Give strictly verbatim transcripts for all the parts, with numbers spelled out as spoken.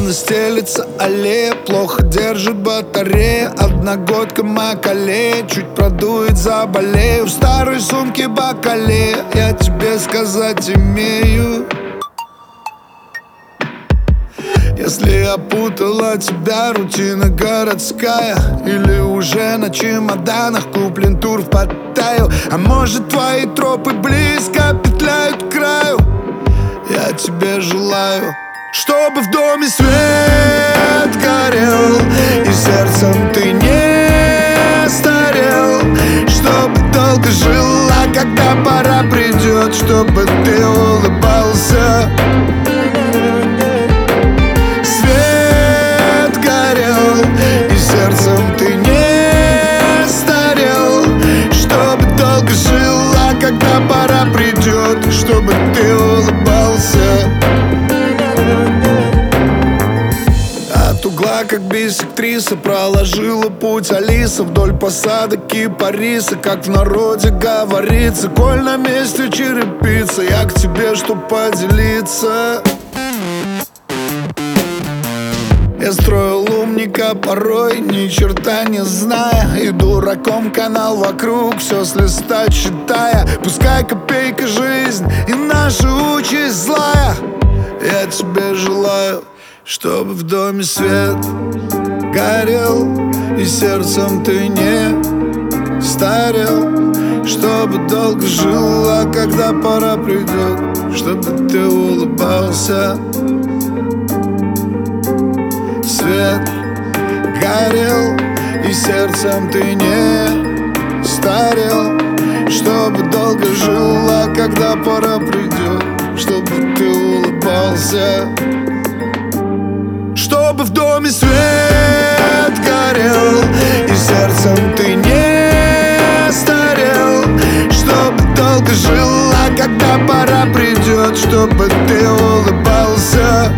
Словно стелится аллея, плохо держит батарея. Одногодка Макалея, чуть продует, заболею. В старой сумке бакалея, я тебе сказать имею. Если опутала тебя рутина городская, или уже на чемоданах куплен тур в Паттайю, а может твои тропы близко петляют к краю, я тебе желаю, чтобы в доме свет горел и сердцем ты не старел, чтобы долго жила, когда пора придет, чтобы ты улыбался. Свет горел и сердцем ты не старел, чтобы долго жила, когда пора придет, чтобы ты улыбался. От угла, как бисектриса, проложила путь Алиса вдоль посадок кипариса. Как в народе говорится, коль на месте черепица, я к тебе, чтоб поделиться. Я строил умника порой, ни черта не зная, и дураком канал вокруг, все с листа читая. Пускай копейка жизнь и наша участь злая, я тебе желаю, чтобы в доме свет горел и сердцем ты не старел, чтобы долго жила, когда пора придет, чтобы ты улыбался. Свет горел и сердцем ты не старел, чтобы долго жила, когда пора придет, чтобы ты улыбался. Чтобы в доме свет горел и сердцем ты не старел, чтобы долго жила, когда пора придет, чтобы ты улыбался.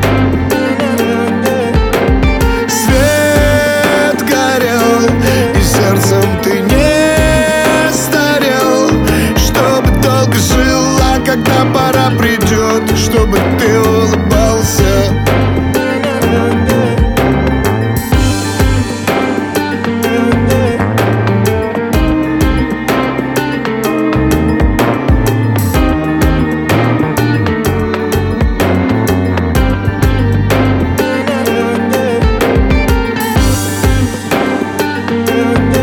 Свет горел и сердцем ты не старел, чтобы долго жила, когда пора придет, чтобы ты улыбался. Yeah.